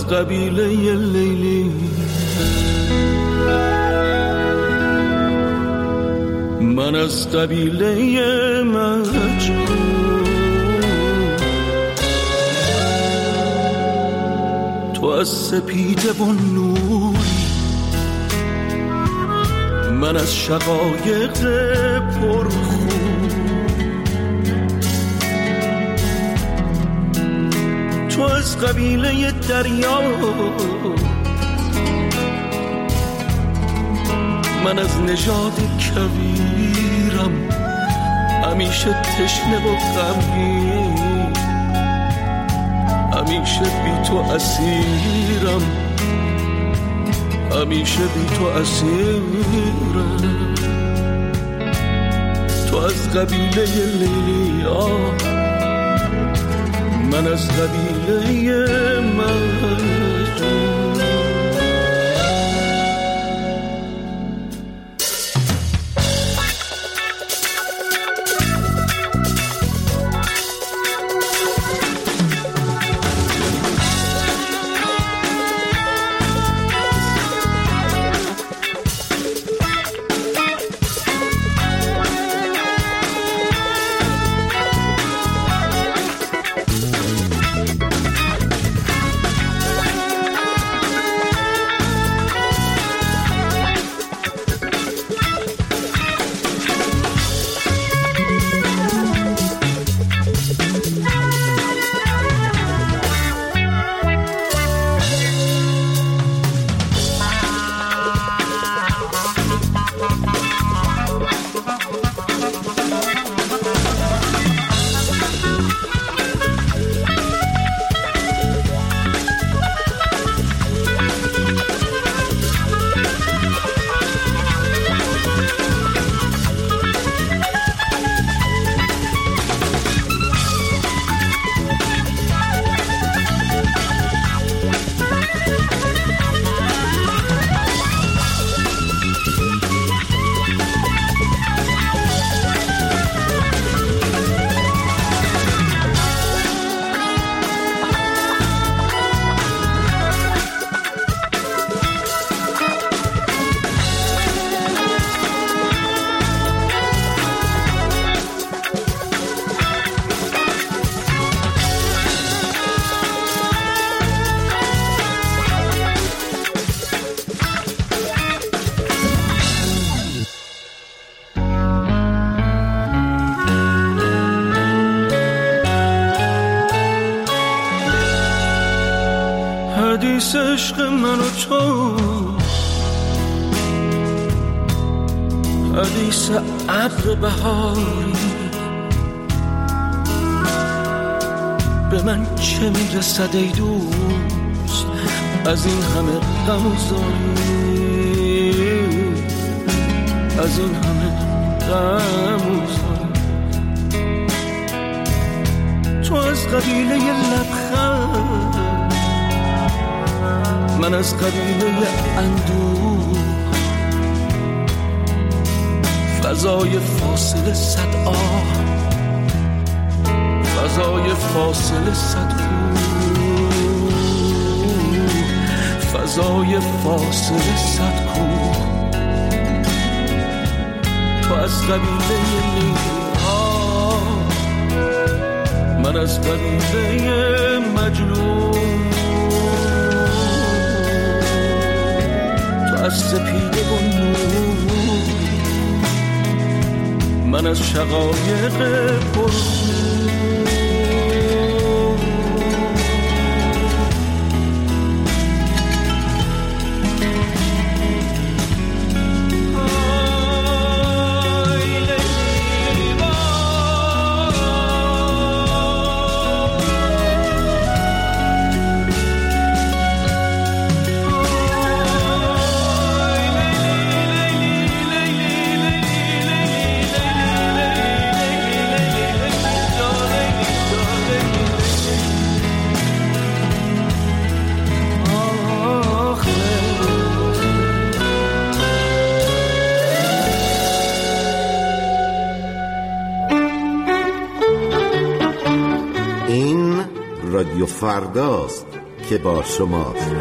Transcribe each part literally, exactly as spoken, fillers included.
قبیله لیلی، من از قبیله مجنون، تو از سپیده و نوری، من از شقایق پرخون، تو از قبیله دریا، من از نژاد کویرم، همیشه تشنه و غمگین، همیشه بی تو اسیرم، همیشه بی تو اسیرم. تو از قبیله لیلی، من از قبیله مجنون. حدیث عشق من و تو، حدیث ابر بهاری، به من چه میرسد ای دوست از این همه غم و زاری، از این همه غم و زاری. تو از قبیله لبخند، من از قبیله اندوه، فضای فاصله صد آه، فضای فاصله صد کوه، فضای فاصله صد کوه. تو از قبیله لیلی، من از قبیله مجنون، از سپیده و نور، من از شقایق پرخون. رادیو فرداست که با شماست.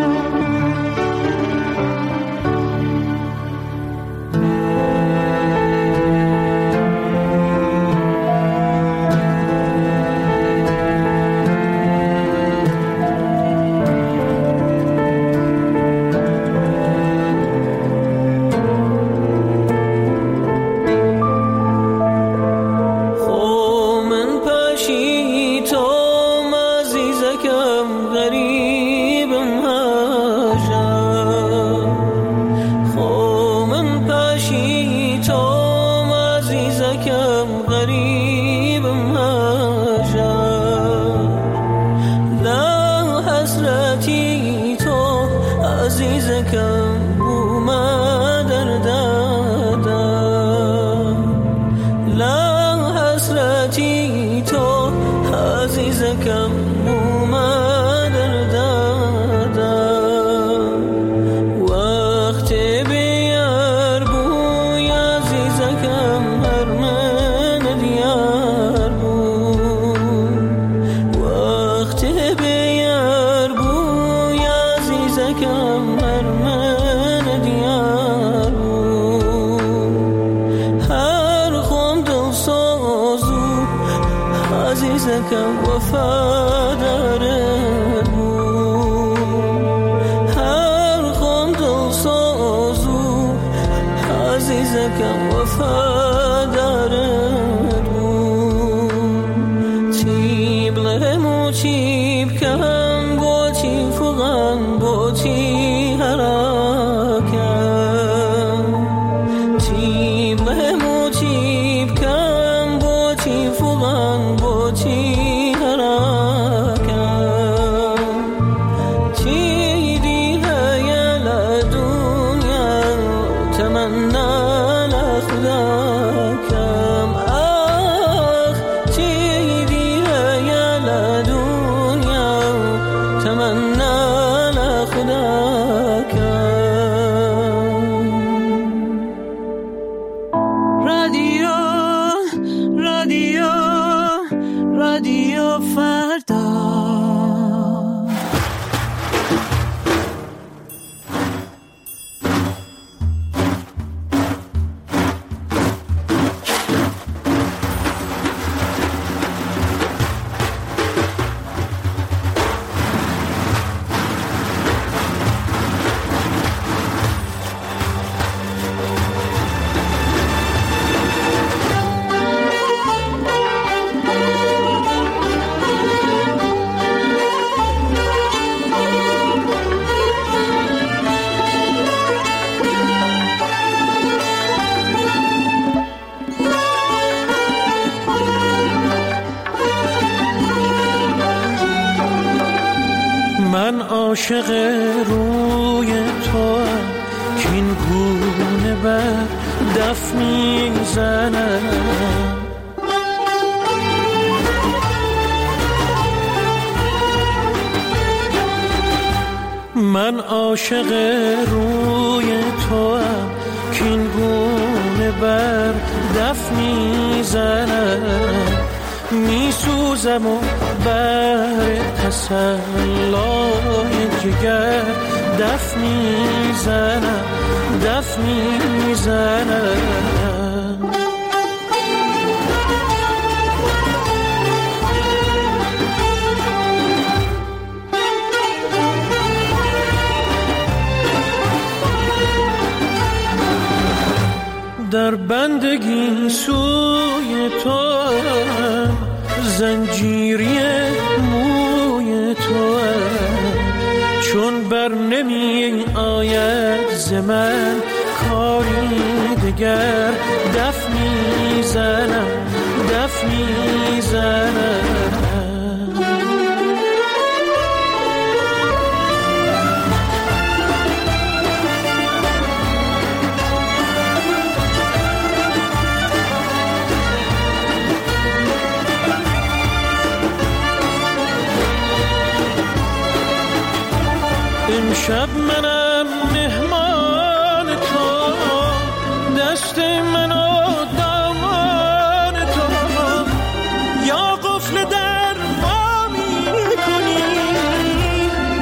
عاشق روی تو که این گونه بر دف میزنم، من عاشق روی تو که این گونه بر دف میزنم، میسوزم و بر تسلای جگر دف میزنم دف میزنم. در بندگی سوی تو زنجیری موی تو، چون بر نمی آید ز من کاری دگر دف میزنم دف میزنم. امشب منم مهمان تو، دست من و دامان تو، یا قفل در وا میکنی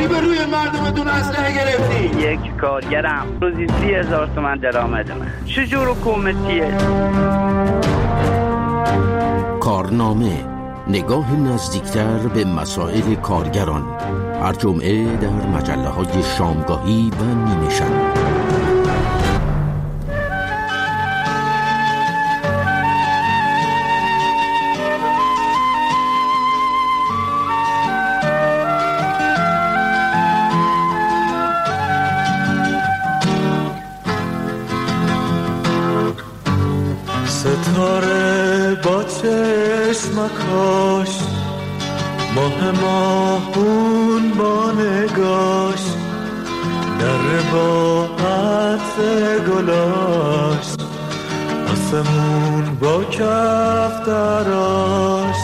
داری به روی مردمتون اسلحه گرفتی؟ یک کارگرم روزی سی هزار تومن درآمد من. چجور حکومتیه؟ کارنامه، نگاه نزدیکتر به مسائل کارگران، هر جمعه در مجله های شامگاهی و نیمه شب. ستاره با چشمکاش، ماه ماهون با نگاش، در با عطر گلاش، آسمون با کف دراش.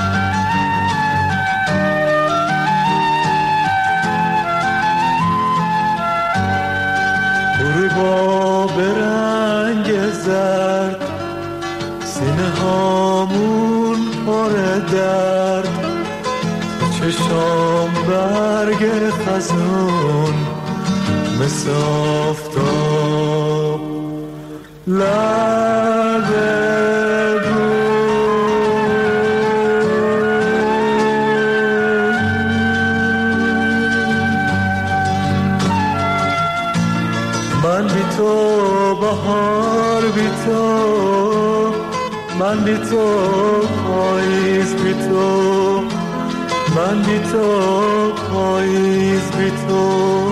غروبا به رنگ زرد، سینه هامون پر درد، چشام برگ خزون مثل آفتاب لب من بی تو بهار بی تو، من بی تو پاییز بی تو، من بی تو پاییز بی تو.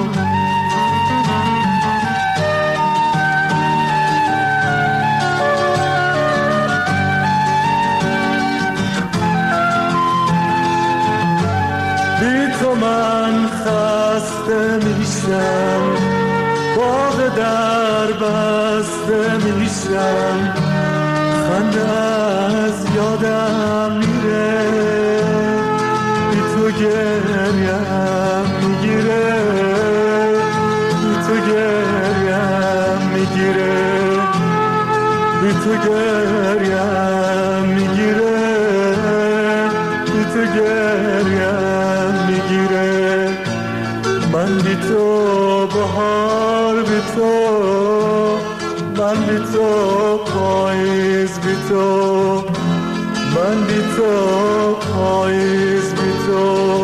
بی تو من خسته میشم، باغ در بسته میشم، خنده از یادم میره، بی تو گریم میگیره، بی تو گریم میگیره، بی تو گریم میگیره، بی تو گریم میگیره. من بی تو بهار بی تو، من بی تو پاییز بی تو، من بی تو پاییز بی تو.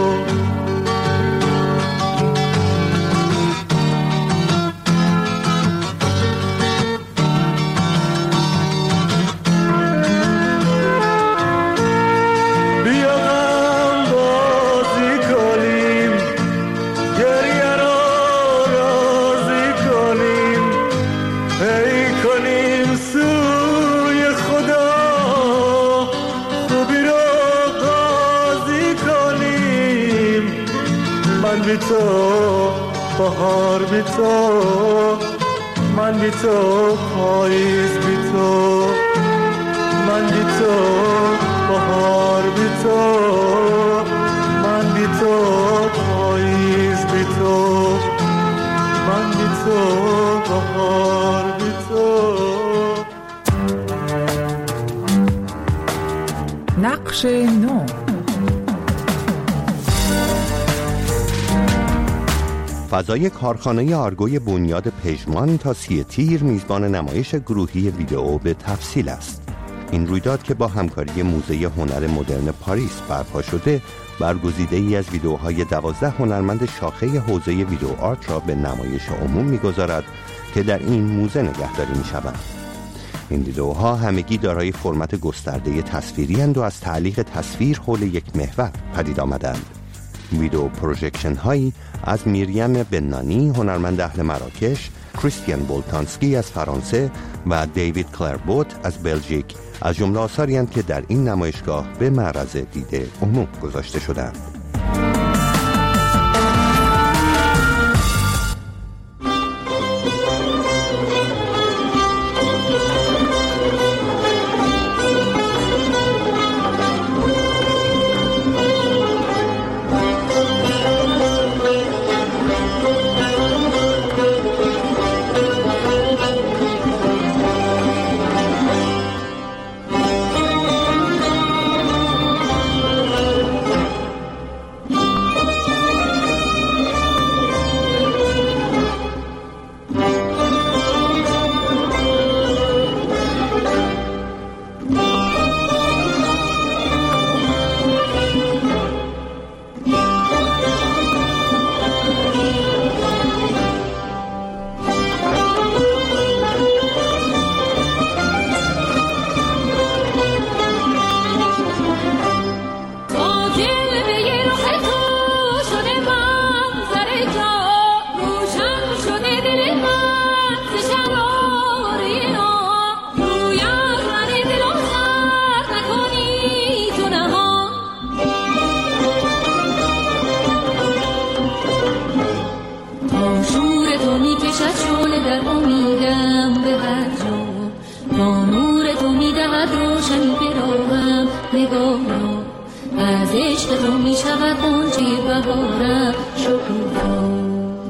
بیا هم بازی کنیم، گریه رو راضی کنیم، ای کنیم سوی خدا، خوبی رو قاضی کنیم. من بی تو بهار بی تو، من بی تو پاییز بی تو، من بی تو بهار بی تو، من بی تو پاییز بی تو، من بی تو بهار بی تو. نقش نو. فضای کارخانه آرگوی بنیاد پژمان تا سی تیر میزبان نمایش گروهی ویدئو به تفصیل است. این رویداد که با همکاری موزه هنر مدرن پاریس برپا شده، برگزیده ای از ویدئوهای دوازده هنرمند شاخه حوزه ویدئو آرت را به نمایش عموم می‌گذارد که در این موزه نگهداری می‌شوند. این ویدئوها همگی دارای فرمت گسترده تصویری اند و از تعلیق تصویر حول یک محور پدید آمدند. ویدئو پروژکشن هایی از میریم بنانی هنرمند اهل مراکش، کریستیان بولتانسکی از فرانسه و دیوید کلربوت از بلژیک از جمله آثاری اند که در این نمایشگاه به معرض دید عموم گذاشته شدند. نگاه را از عشق تو می شود غنچه بهارم شکوفا.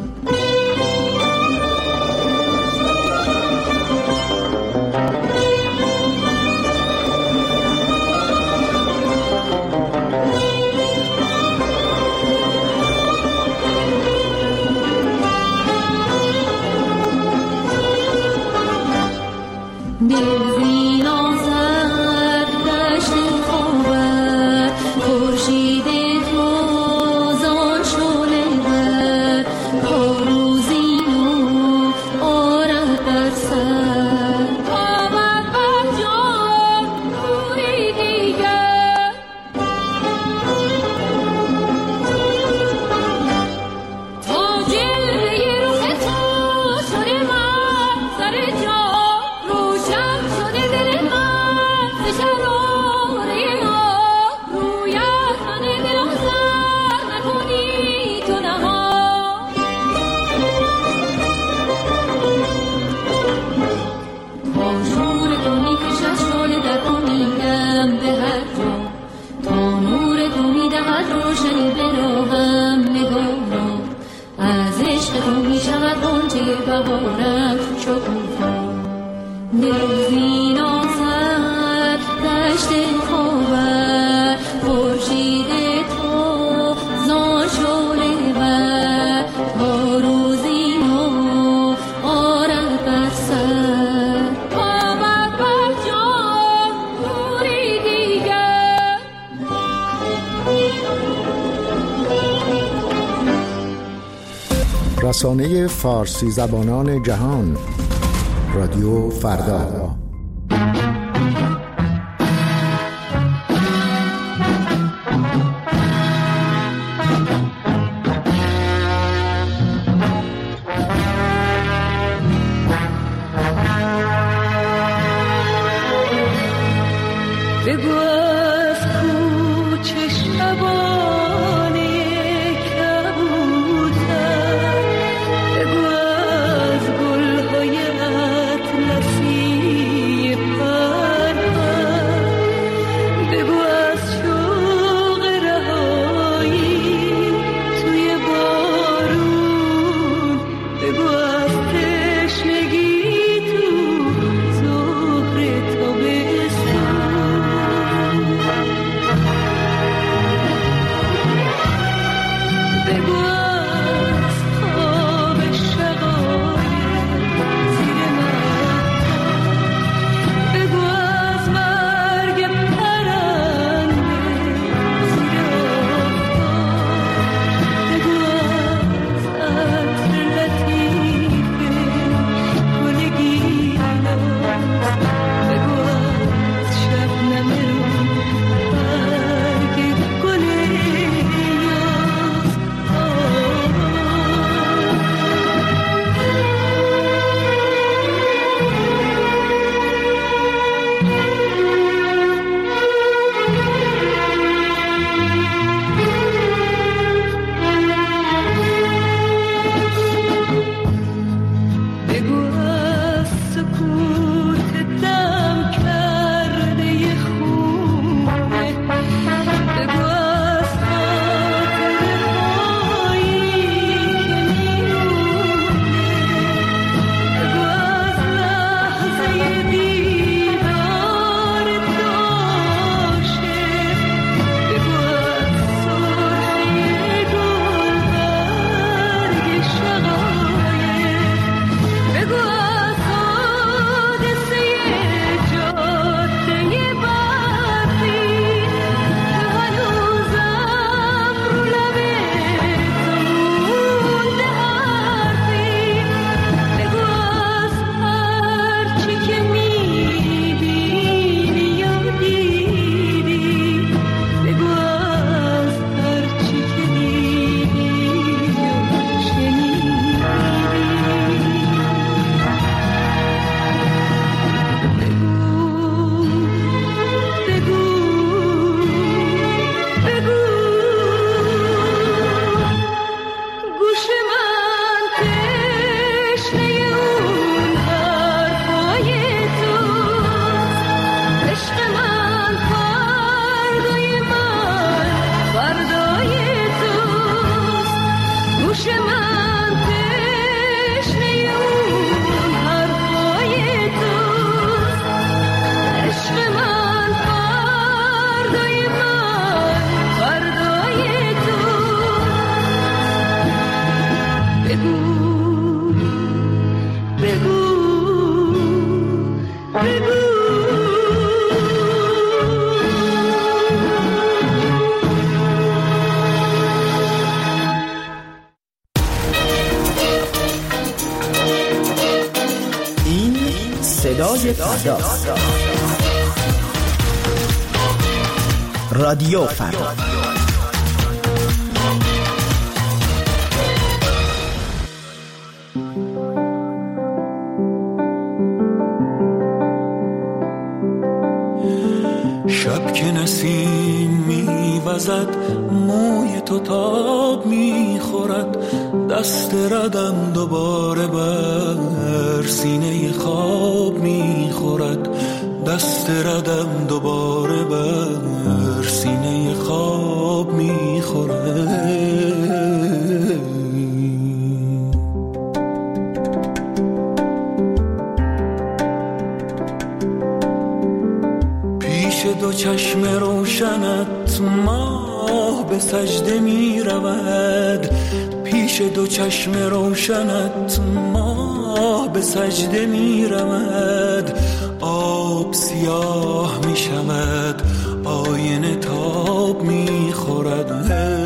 رسانه فارسی زبانان جهان، رادیو فردا. بگو از گلهای اطلسی صدای فردا. رادیو فردا. شب که نسیم میوزد موی تو تاب میخورد، دست ردم دوباره بر سینه خواب میخورد، دست ردم دوباره بر سینه خواب میخورد. دو چشم روشنت ماه به سجده می رود، پیش دو چشم روشنت ماه به سجده می رود، آب سیاه می شود آینه تاب می خورد.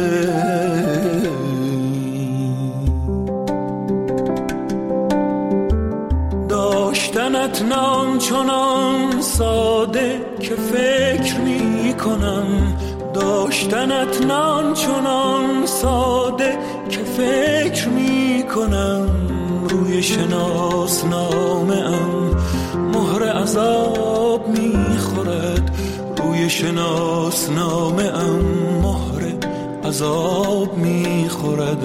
داشتنت نان چنان ساده که فکر می کنم، داشتنت نان چنان ساده که فکر می کنم، روی شناسنامه ام مهر عذاب می خورد، روی شناسنامه ام مهر عذاب می خورد.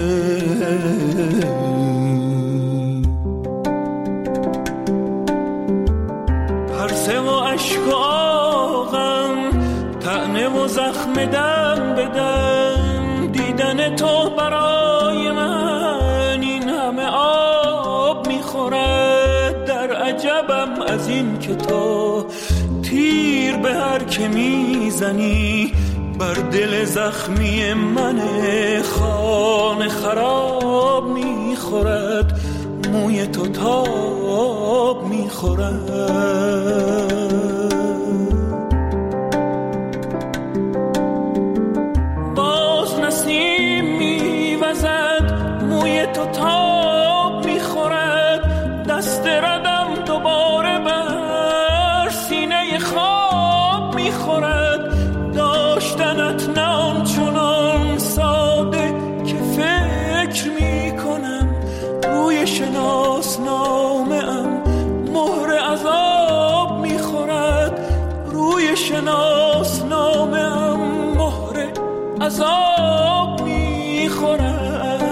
پرسه و عشق و آغم طعنه و زخم دم بدم، دیدن تو برای من این همه آب میخورد. در عجبم از این که تو تیر به هر که میزنی بر دل زخمی من خانه خراب میخورد، موی تو تاب میخورد. باز نسیم میوزد موی تو تاب میخورد، دست ردم دوباره بر سینه خواب میخورد. داشتنت نان چنان ساده که فکر میکنم، روی شناسنامه ام مهر عذاب میخورد، روی شناسنامه ام مهر عذاب میخورد.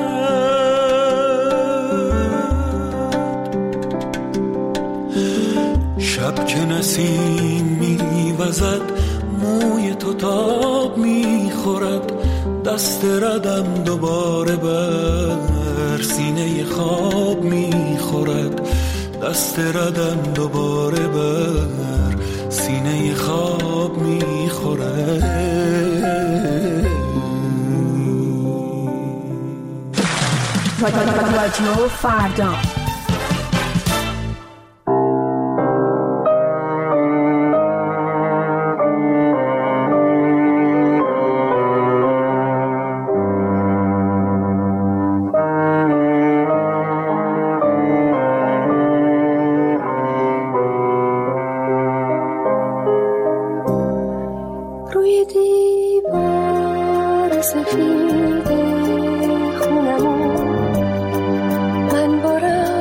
شب که نسیم میوزد موی تو تاب میخورد، دست ردم دوباره بر سینه خواب میخورد، دست ردم دوباره بر سینه خواب میخورد. رادیو فردا. سفید خونمون من بارم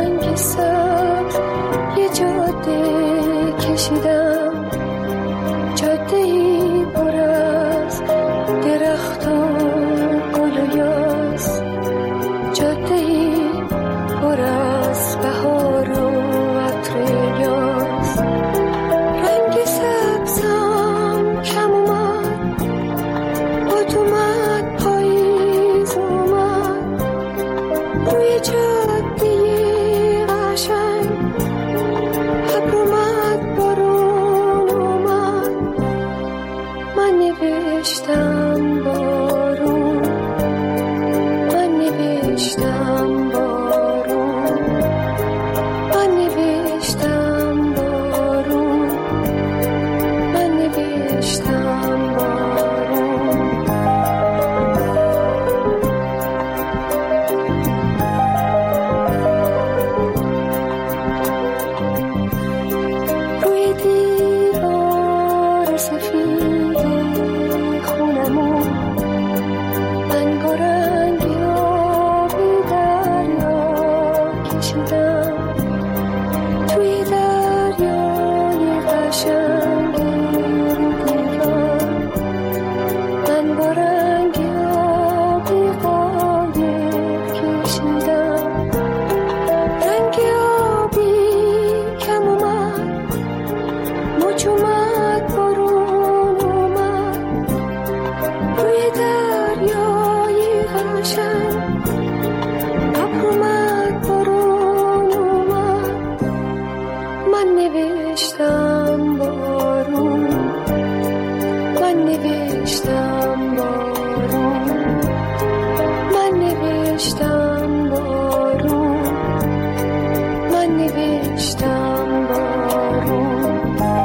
نوشتم بارون، من نوشتم بارون.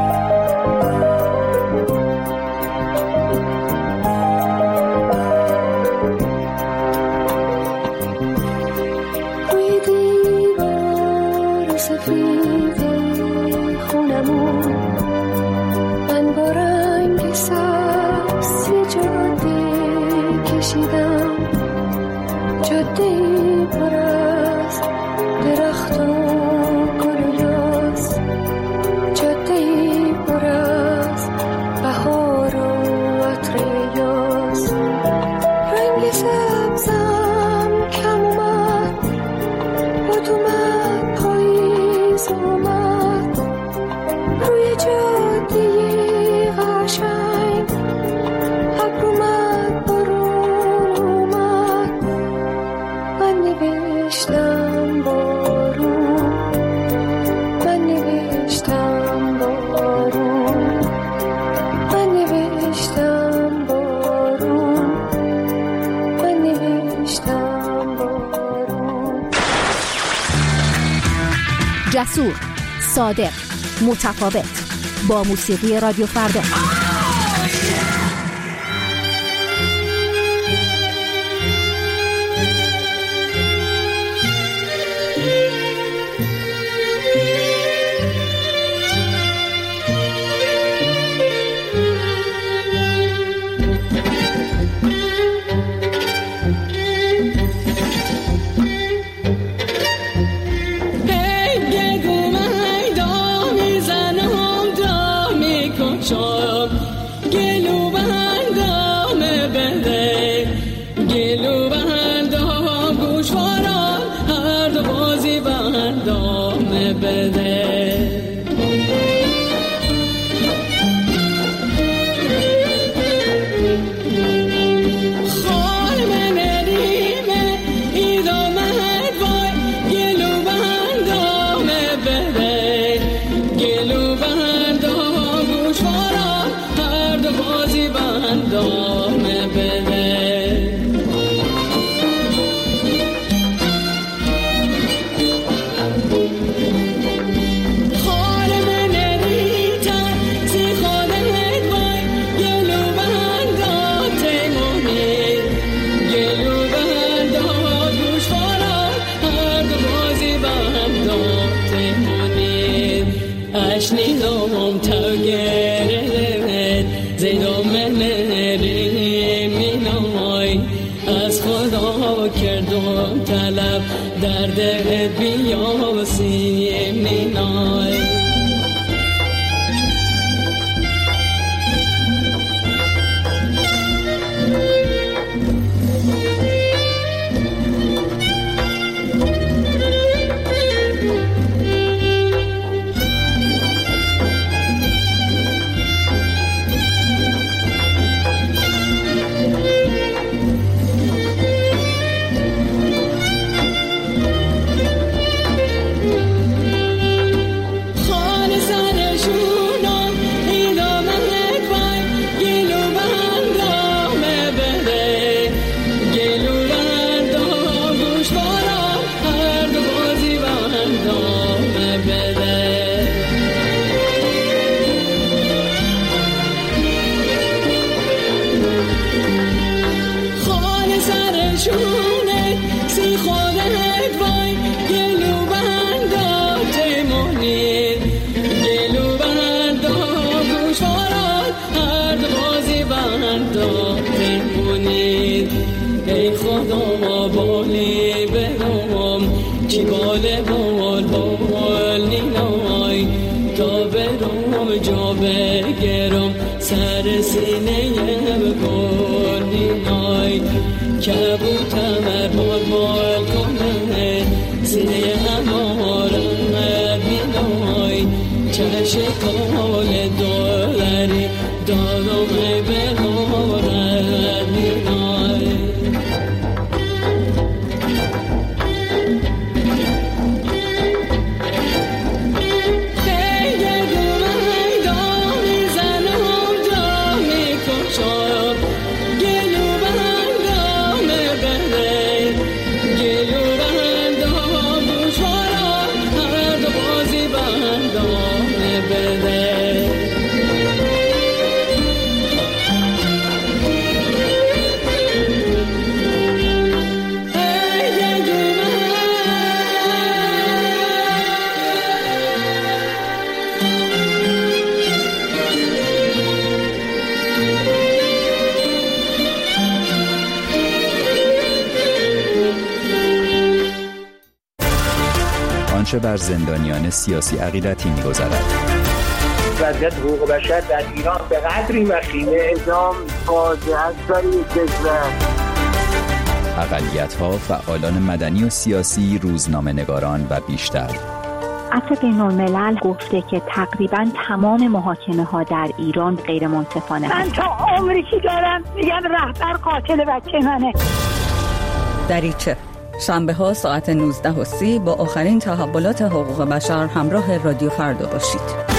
روی دیوار سفید خونمون من با رنگ سبز جاده کشیدم، جاده‌ای پر از درخت و گل و یاس، جاده‌ای پر از بهار و عطر یاس. رنگ سبزم کم اومد، باد اومد پاییز اومد، روی جاده قشنگ ابر اومد بارون اومد. من نوشتم بارون، من نوشتم بارون، من نوشتم بارون، من نوشتم بارون. جسور، صادق، متفاوت، با موسیقی رادیو فردا. چه بر زندانیان سیاسی عقیدتی می‌گذرد. وضعیت حقوق بشر در ایران به قدری وخیمه، اعدام فاجعه است برای کشور. اقلیت‌ها، فعالان مدنی و سیاسی، روزنامه‌نگاران و بیشتر. عفو بین‌الملل گفته که تقریباً تمام محاکمه‌ها در ایران غیر منصفانه. من تا عمری که دارم میگم رهبر قاتل بچه منه. دریچه شنبه ها ساعت نوزده و سی با آخرین تحولات حقوق بشر همراه رادیو فردا باشید.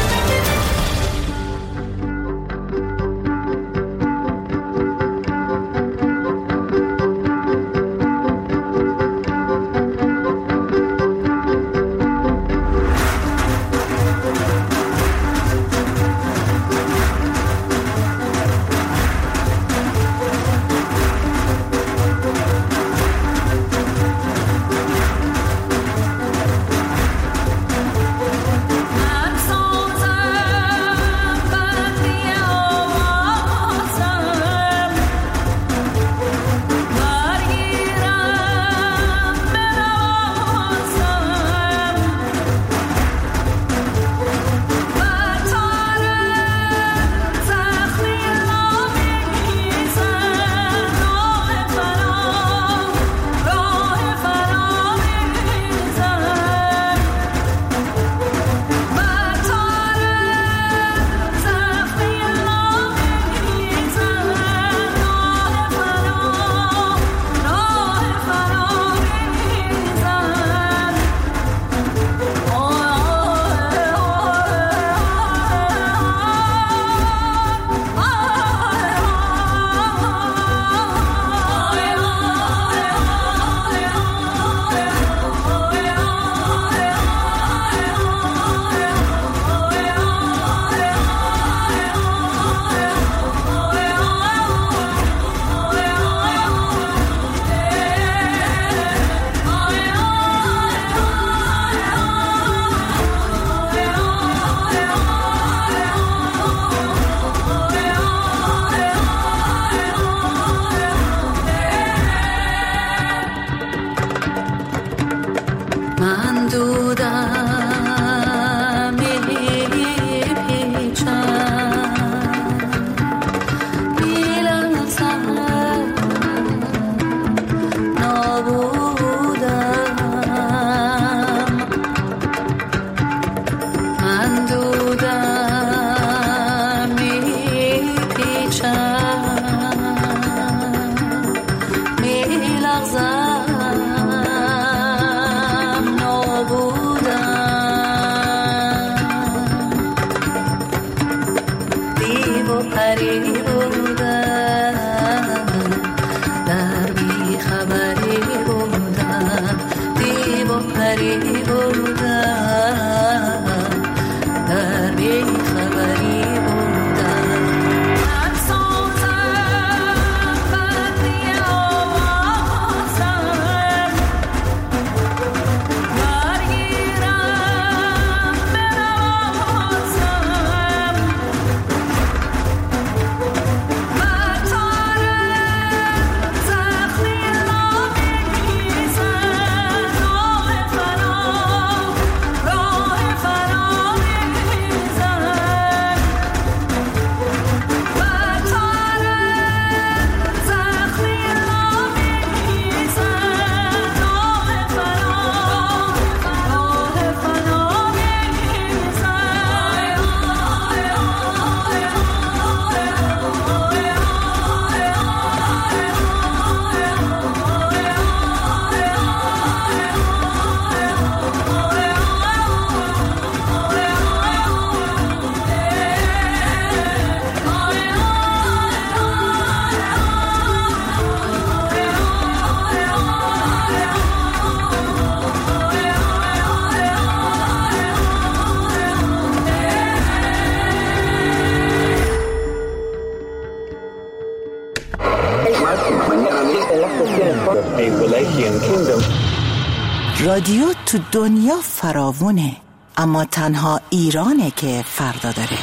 رادیو تو دنیا فراوونه، اما تنها ایرانه که فردا داره.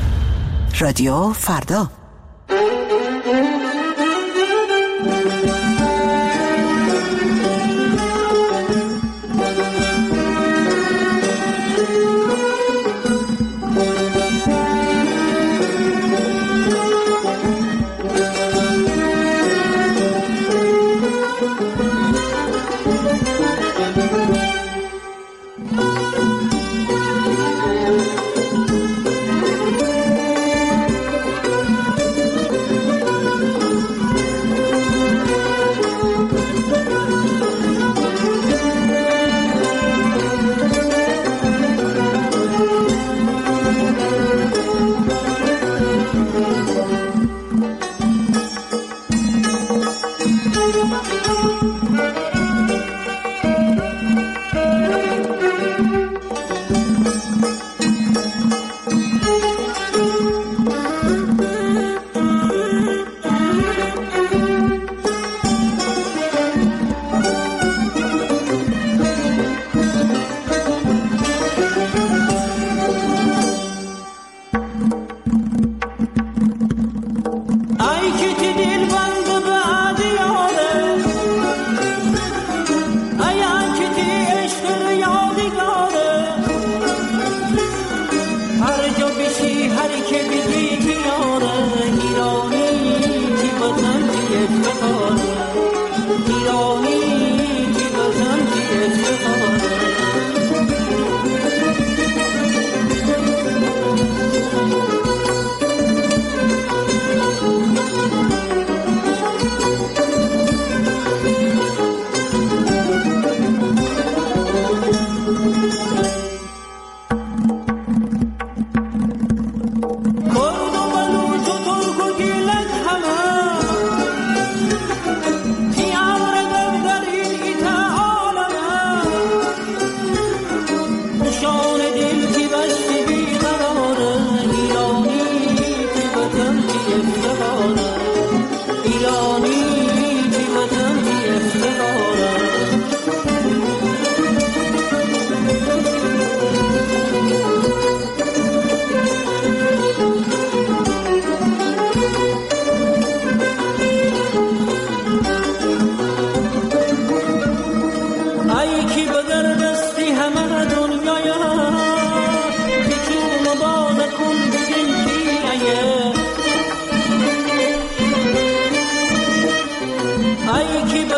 رادیو فردا.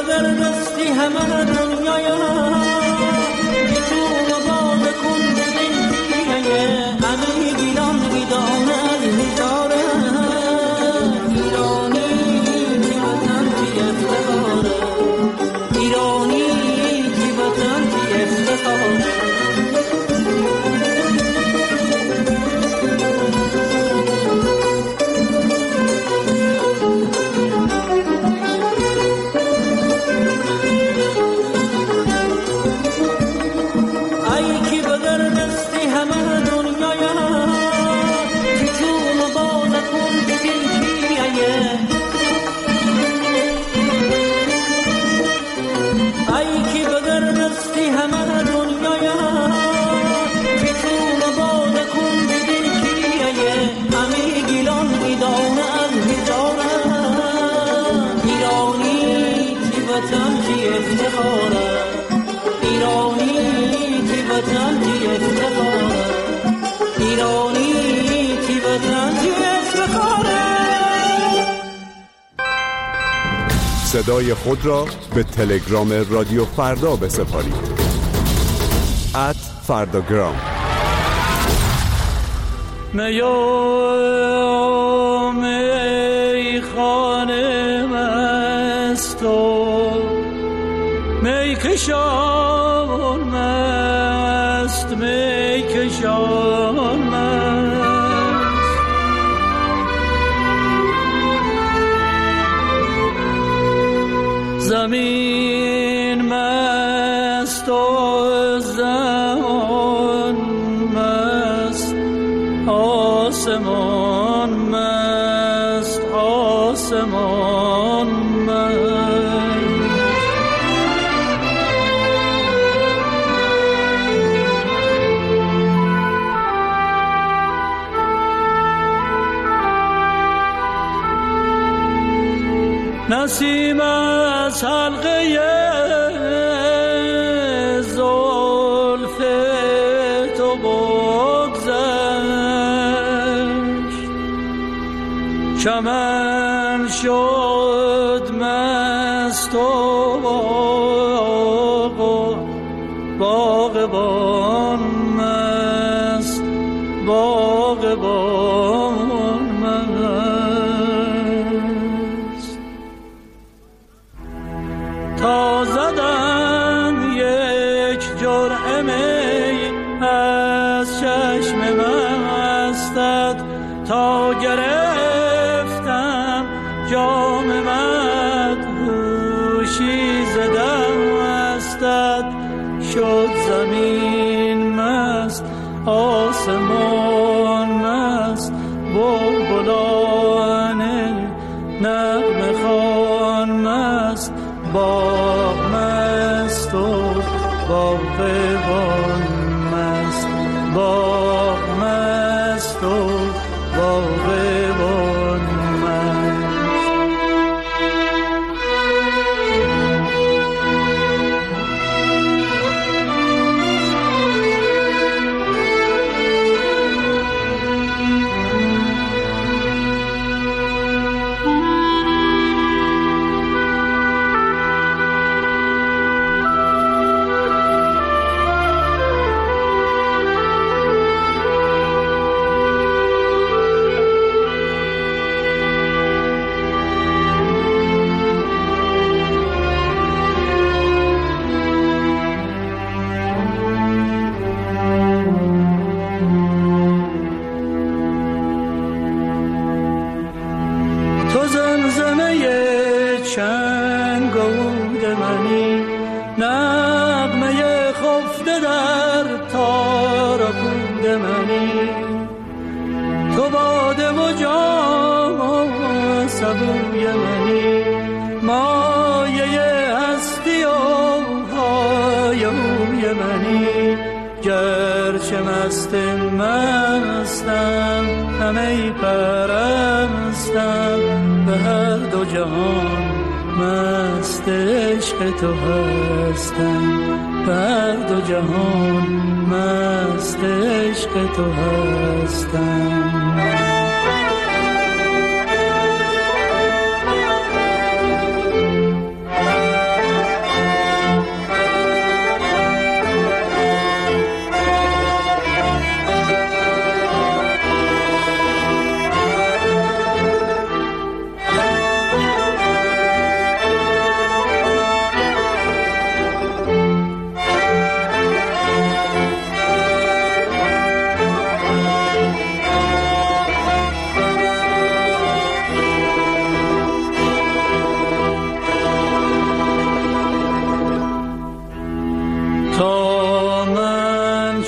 بغیر دستی همه دنیایا تو باز کن بدیه همه گیلان گیدانه از هزاره ایرانی کی وطن کی افتخاره ایرانی کی وطن کی افتخاره صدای خود را به تلگرام رادیو فردا بسپارید. ات فرداگرام. میام ای خانه مست و می کشان مست می کشان مست زمین مست و زمان مست آسمان مست آسمان مست نسیم از حلقه زلف تو بگذشت چمن شد مست و باغبان مست باغبان مست تا زدم یک جرعه می از چشم مستت تا گرفتم جام مدهوشی ز دستت شد زمین مست آسمان مست بلبلان نغمه خوان مست باغ مست و باغبان مست باغ مست و باغبان مست گرچه مست مستم همه پرستم به هر دو جهان مست عشق تو هستم به هر دو جهان مست عشق تو هستم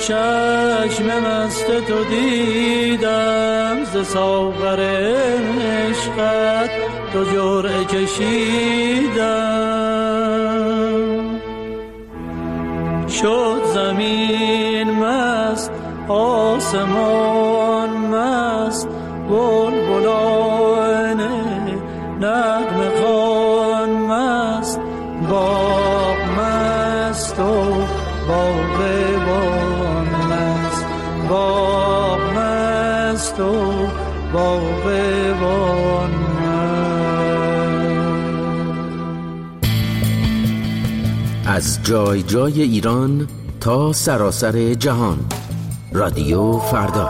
چشم مست تو دیدم ز ساغر عشقت تو جرعه کشیدم شد زمین مست آسمان مست بلبلان نغمه خوان مست باغ مست و باغبان مست باغ مست و باغبان مست. از جای جای ایران تا سراسر جهان، رادیو فردا.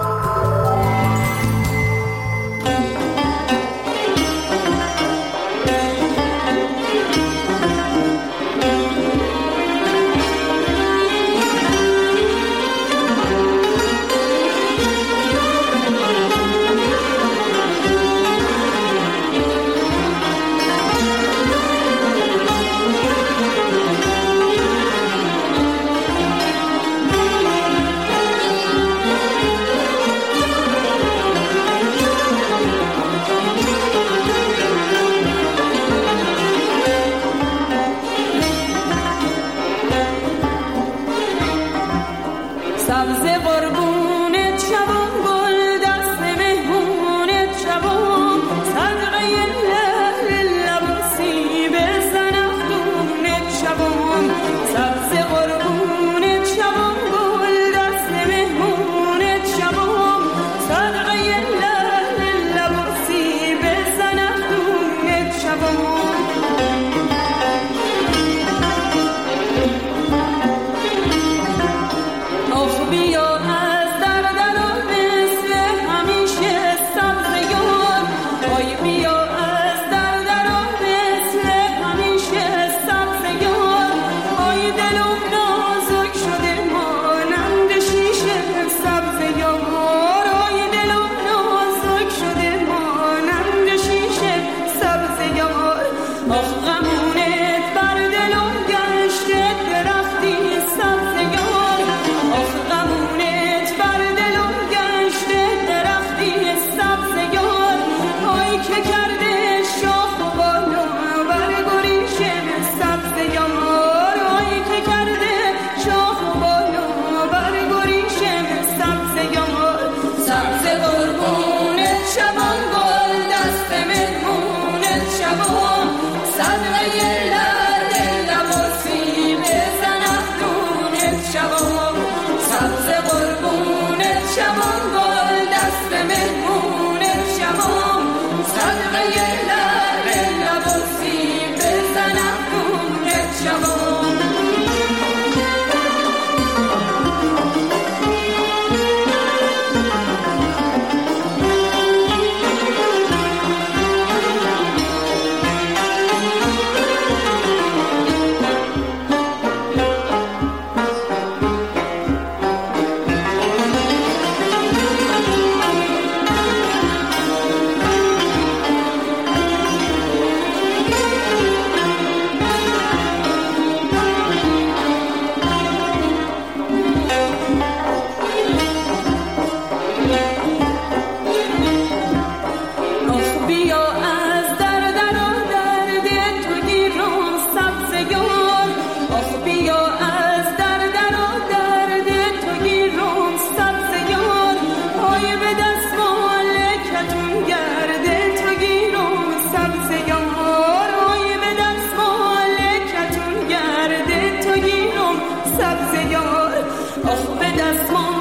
سبز یار آخ به دست ما